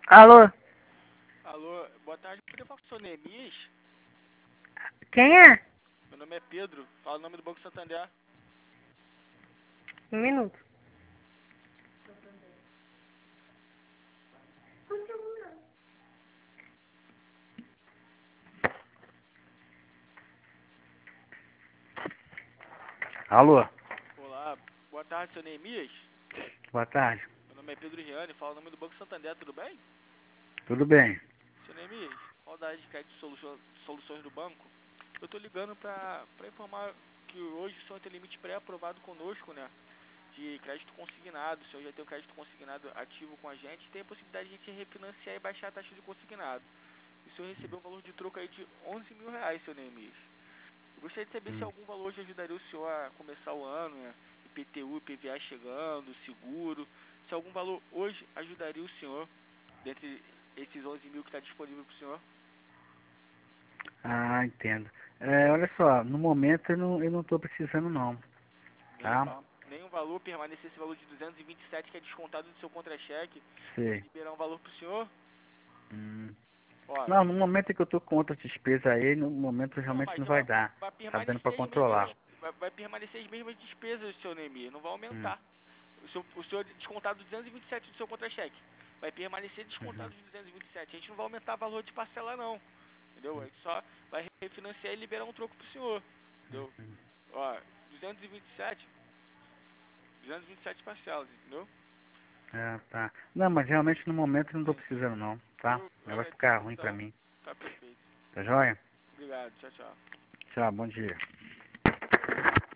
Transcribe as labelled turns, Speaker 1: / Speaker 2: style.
Speaker 1: Alô?
Speaker 2: Alô, boa tarde. Poderia falar com o seu Neemias?
Speaker 1: Quem é?
Speaker 2: Meu nome é Pedro. Fala o nome do Banco Santander.
Speaker 1: Um minuto. Alô?
Speaker 2: Olá, boa tarde, seu Neemias.
Speaker 1: Boa tarde.
Speaker 2: Meu nome é Pedro Riane. Fala o nome do Banco Santander, tudo bem?
Speaker 1: Tudo bem?
Speaker 2: Seu Neemias, qual da área de crédito e soluções do banco? Eu tô ligando para informar que hoje o senhor tem limite pré-aprovado conosco, né? De crédito consignado. O senhor já tem o crédito consignado ativo com a gente. Tem a possibilidade de a gente refinanciar e baixar a taxa de consignado. E o senhor recebeu um valor de troco aí de R$ 11.000, seu Neemias. Eu gostaria de saber se
Speaker 1: Hum.
Speaker 2: algum valor hoje ajudaria o senhor a começar o ano, né? IPTU, IPVA chegando, seguro. Se algum valor hoje ajudaria o senhor, dentre esses 11.000 que está disponível para o senhor.
Speaker 1: Ah, entendo. Olha só, no momento eu não tô precisando não, tá?
Speaker 2: Nenhum valor, permanecer esse valor de 227 que é descontado do seu contra-cheque,
Speaker 1: Sei.
Speaker 2: liberar um valor para o senhor.
Speaker 1: Hum.
Speaker 2: Ó,
Speaker 1: Não, no momento que eu tô com outras despesas aí, no momento
Speaker 2: não,
Speaker 1: realmente
Speaker 2: mas
Speaker 1: não vai dar.
Speaker 2: vai
Speaker 1: Tá dando pra
Speaker 2: permanecer as mesmas,
Speaker 1: controlar.
Speaker 2: vai permanecer as mesmas despesas, seu Neymar, não vai
Speaker 1: Hum.
Speaker 2: aumentar. O senhor descontado 227 do seu contra-cheque. Vai permanecer
Speaker 1: Uhum.
Speaker 2: descontado de 227. A gente não vai aumentar o valor de parcela, não. Entendeu? A gente só vai refinanciar e liberar um troco pro senhor. Entendeu? Ó, 227, 227 parcelas, entendeu?
Speaker 1: Ah, tá. Não, mas realmente no momento eu não tô
Speaker 2: Sim.
Speaker 1: precisando não, tá?
Speaker 2: Eu
Speaker 1: Vai ficar
Speaker 2: agradeço
Speaker 1: ruim pra
Speaker 2: então.
Speaker 1: mim.
Speaker 2: Tá perfeito.
Speaker 1: Tá joia?
Speaker 2: Obrigado. Tchau, tchau.
Speaker 1: Tchau, bom dia.